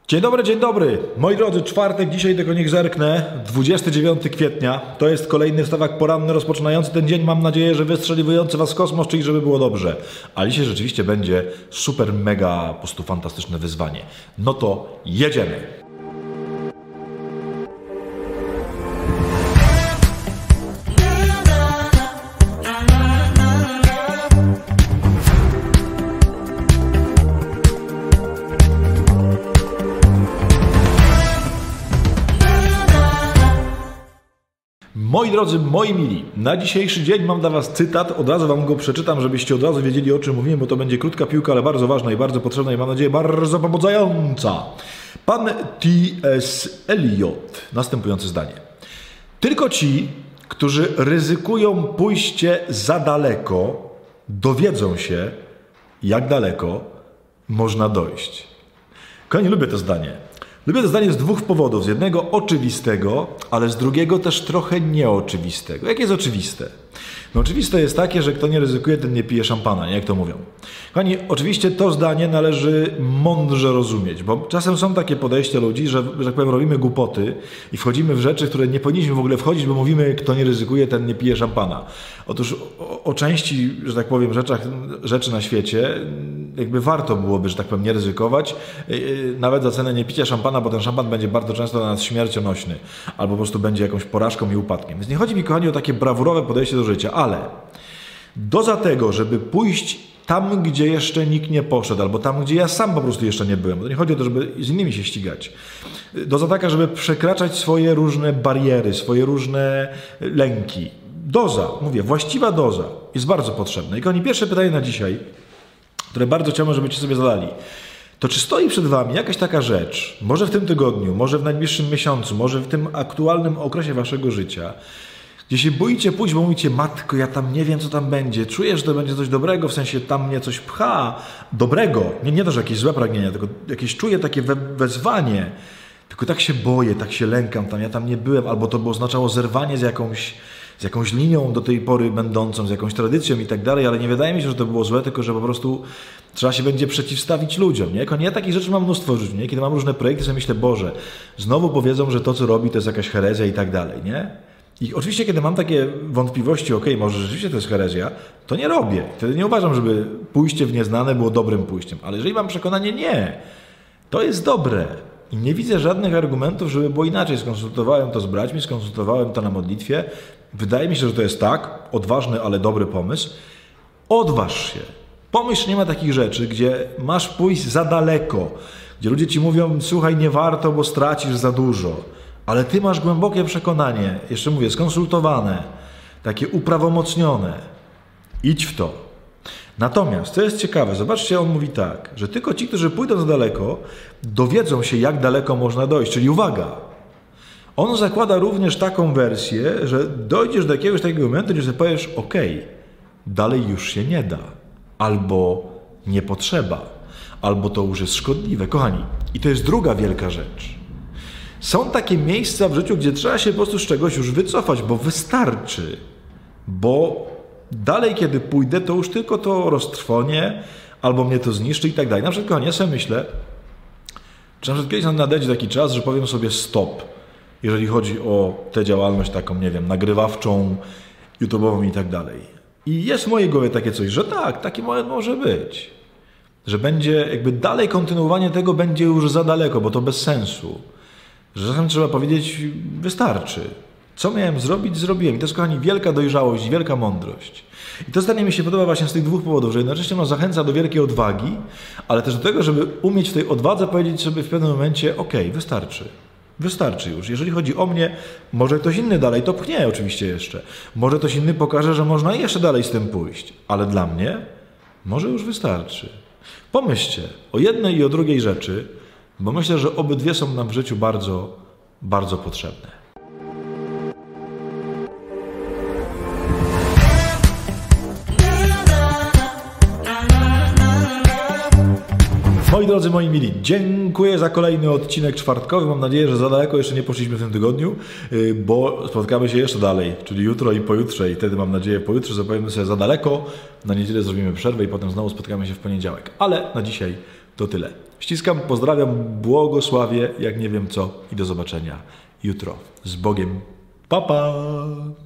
Dzień dobry, moi drodzy, czwartek, dzisiaj tylko niech zerknę, 29 kwietnia, to jest kolejny wstawak poranny rozpoczynający ten dzień, mam nadzieję, że wystrzeliwujący was w kosmos, czyli żeby było dobrze, ale dzisiaj rzeczywiście będzie super, mega, po prostu fantastyczne wyzwanie. No to jedziemy! Moi drodzy, moi mili, na dzisiejszy dzień mam dla was cytat, od razu wam go przeczytam, żebyście od razu wiedzieli, o czym mówimy, bo to będzie krótka piłka, ale bardzo ważna i bardzo potrzebna i mam nadzieję bardzo pobudzająca. Pan T.S. Eliot, następujące zdanie. Tylko ci, którzy ryzykują pójście za daleko, dowiedzą się, jak daleko można dojść. Kochani, lubię to zdanie. Lubię to zdanie z dwóch powodów. Z jednego oczywistego, ale z drugiego też trochę nieoczywistego. Jakie jest oczywiste? No oczywiste jest takie, że kto nie ryzykuje, ten nie pije szampana, nie? Jak to mówią. Kochani, oczywiście to zdanie należy mądrze rozumieć, bo czasem są takie podejścia ludzi, że tak powiem robimy głupoty i wchodzimy w rzeczy, w które nie powinniśmy w ogóle wchodzić, bo mówimy, kto nie ryzykuje, ten nie pije szampana. Otóż o części, że tak powiem, rzeczy na świecie jakby warto byłoby, że tak powiem, nie ryzykować, nawet za cenę nie picia szampana, bo ten szampan będzie bardzo często dla nas śmiercionośny, albo po prostu będzie jakąś porażką i upadkiem. Więc nie chodzi mi, kochani, o takie brawurowe podejście do życia, ale doza tego, żeby pójść tam, gdzie jeszcze nikt nie poszedł, albo tam, gdzie ja sam po prostu jeszcze nie byłem, to nie chodzi o to, żeby z innymi się ścigać. Doza taka, żeby przekraczać swoje różne bariery, swoje różne lęki. Doza, mówię, właściwa doza jest bardzo potrzebna. I kochani, pierwsze pytanie na dzisiaj, które bardzo chciałbym, żebyście sobie zadali. To czy stoi przed wami jakaś taka rzecz, może w tym tygodniu, może w najbliższym miesiącu, może w tym aktualnym okresie waszego życia, gdzie się boicie pójść, bo mówicie, matko, ja tam nie wiem, co tam będzie, czuję, że to będzie coś dobrego, w sensie tam mnie coś pcha, dobrego, nie to, że jakieś złe pragnienia, tylko jakieś czuję takie wezwanie, tylko tak się boję, tak się lękam, tam ja tam nie byłem, albo to by oznaczało zerwanie z jakąś linią do tej pory będącą, z jakąś tradycją i tak dalej, ale nie wydaje mi się, że to było złe, tylko że po prostu trzeba się będzie przeciwstawić ludziom, nie? Ja takich rzeczy mam mnóstwo w życiu, nie? Kiedy mam różne projekty, sobie myślę, Boże, znowu powiedzą, że to, co robi, to jest jakaś herezja i tak dalej, nie? I oczywiście, kiedy mam takie wątpliwości, może rzeczywiście to jest herezja, to nie robię. Wtedy nie uważam, żeby pójście w nieznane było dobrym pójściem, ale jeżeli mam przekonanie, nie, to jest dobre. I nie widzę żadnych argumentów, żeby było inaczej. Skonsultowałem to z braćmi, skonsultowałem to na modlitwie. Wydaje mi się, że to jest tak, odważny, ale dobry pomysł. Odważ się. Pomyśl, nie ma takich rzeczy, gdzie masz pójść za daleko, gdzie ludzie ci mówią, słuchaj, nie warto, bo stracisz za dużo. Ale ty masz głębokie przekonanie, jeszcze mówię, skonsultowane, takie uprawomocnione. Idź w to. Natomiast, co jest ciekawe, zobaczcie, on mówi tak, że tylko ci, którzy pójdą za daleko, dowiedzą się, jak daleko można dojść. Czyli uwaga, on zakłada również taką wersję, że dojdziesz do jakiegoś takiego momentu, gdzie sobie powiesz, dalej już się nie da, albo nie potrzeba, albo to już jest szkodliwe. Kochani, i to jest druga wielka rzecz. Są takie miejsca w życiu, gdzie trzeba się po prostu z czegoś już wycofać, bo wystarczy, bo dalej, kiedy pójdę, to już tylko to roztrwonie, albo mnie to zniszczy i tak dalej. Na przykład, kochani, ja sobie myślę, że na przykład kiedyś nadejdzie taki czas, że powiem sobie stop, jeżeli chodzi o tę działalność taką, nie wiem, nagrywawczą, YouTube'ową i tak dalej. I jest w mojej głowie takie coś, że tak, taki moment może być. Że będzie jakby dalej kontynuowanie tego będzie już za daleko, bo to bez sensu. Że czasem trzeba powiedzieć, wystarczy. Co miałem zrobić, zrobiłem. I to jest, kochani, wielka dojrzałość, wielka mądrość. I to zdanie mi się podoba właśnie z tych dwóch powodów, że jednocześnie ono zachęca do wielkiej odwagi, ale też do tego, żeby umieć w tej odwadze powiedzieć sobie w pewnym momencie, wystarczy. Wystarczy już. Jeżeli chodzi o mnie, może ktoś inny dalej to pchnie oczywiście jeszcze. Może ktoś inny pokaże, że można jeszcze dalej z tym pójść. Ale dla mnie może już wystarczy. Pomyślcie o jednej i o drugiej rzeczy, bo myślę, że obydwie są nam w życiu bardzo, bardzo potrzebne. Moi drodzy, moi mili, dziękuję za kolejny odcinek czwartkowy. Mam nadzieję, że za daleko jeszcze nie poszliśmy w tym tygodniu, bo spotkamy się jeszcze dalej, czyli jutro i pojutrze. I wtedy mam nadzieję, pojutrze zapowiemy sobie za daleko. Na niedzielę zrobimy przerwę i potem znowu spotkamy się w poniedziałek. Ale na dzisiaj to tyle. Ściskam, pozdrawiam, błogosławię, jak nie wiem co i do zobaczenia jutro. Z Bogiem. Pa, pa!